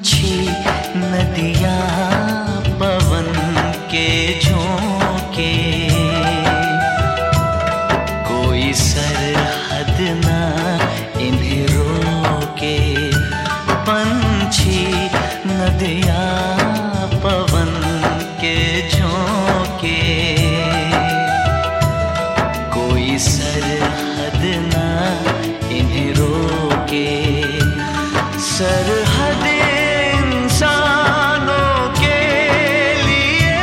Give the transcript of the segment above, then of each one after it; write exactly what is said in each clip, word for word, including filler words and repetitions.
पंछी नदियाँ पवन के झोंके, कोई सरहद ना इन्हें रोके। पंछी नदियाँ पवन के झोंके, कोई सरहद ना इन्हें रोके। सरहद इंसानों के लिए,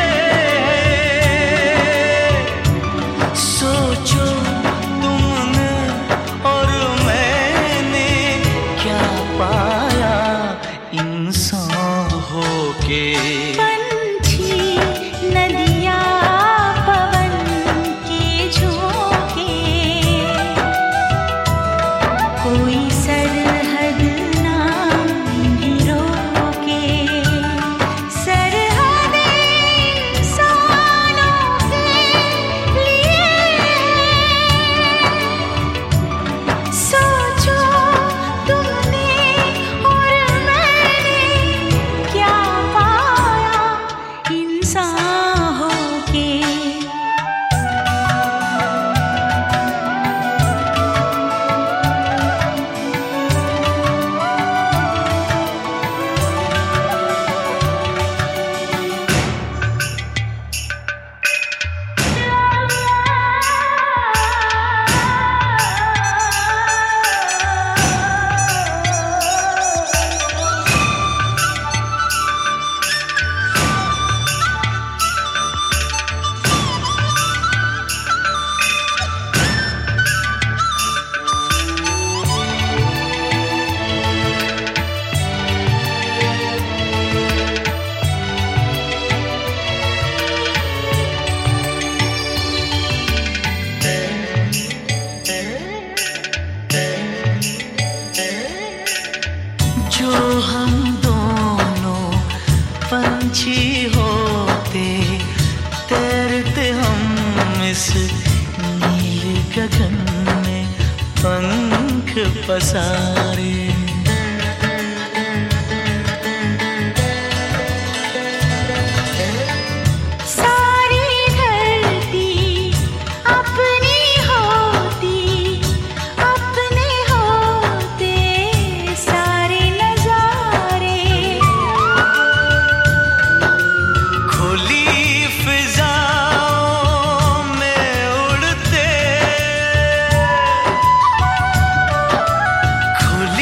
सोचो तुमने और मैंने क्या पाया इंसान होके। पंछी नदियाँ पवन के झोंके, कोई सरहद ना इन्हें रोके। सरहद इंसानों के लिए, सोचो तुमने और मैंने क्या पाया इंसान होके। जो हम दोनों पंछी होते, तैरते हम इस नीले गगन में पंख पसारे। सारी धरती अपनी होती, अपने होते सारे नजारे। खुली फिजाओं में उड़ते, खुली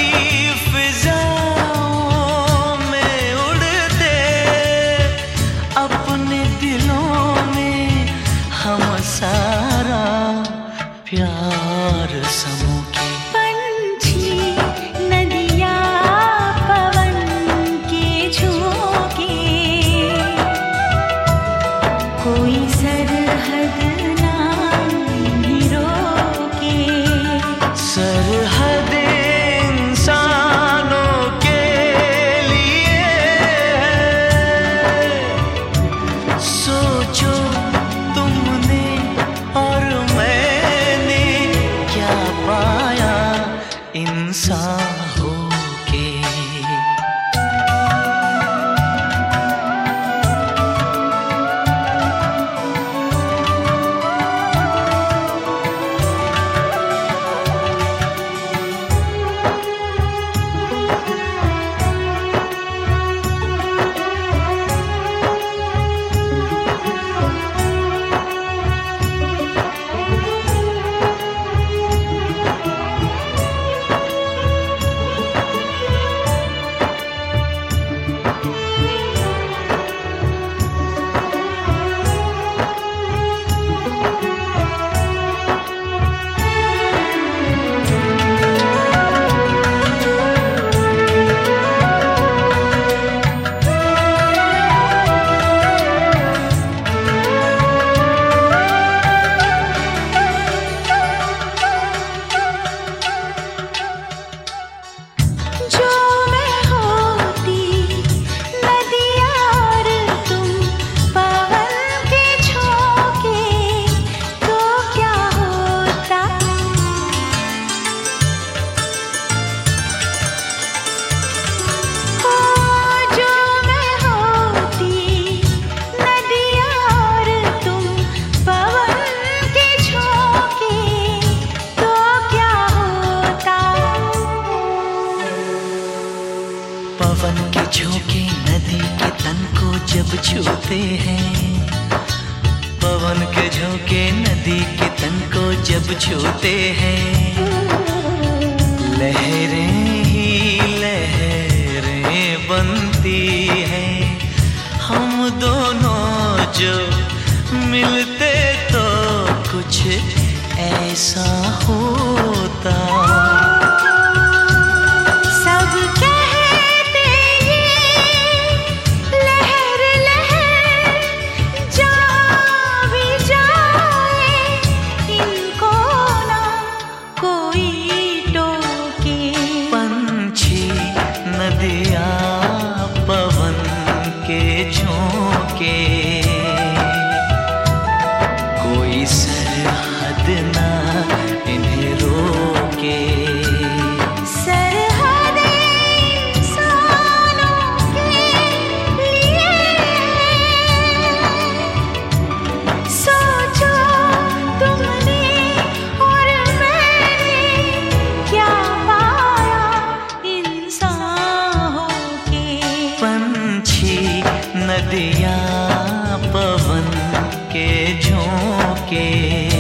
जब छूते हैं, पवन के झोंके नदी के तन को जब छूते हैं, लहरें ही लहरें बनती हैं। हम दोनों जो मिलते तो कुछ ऐसा होता। सब कहते ये लहर लहर जा भी जाए, इनको ना कोई टोके। पंछी नदियाँ पवन के झोंके, कोई सरहद ना इन्हें रोके। सरहदें इंसानों के लिए, सोचो तुमने और मैंने क्या पाया इंसान होके। पंछी नदियाँ पवन के झोंके।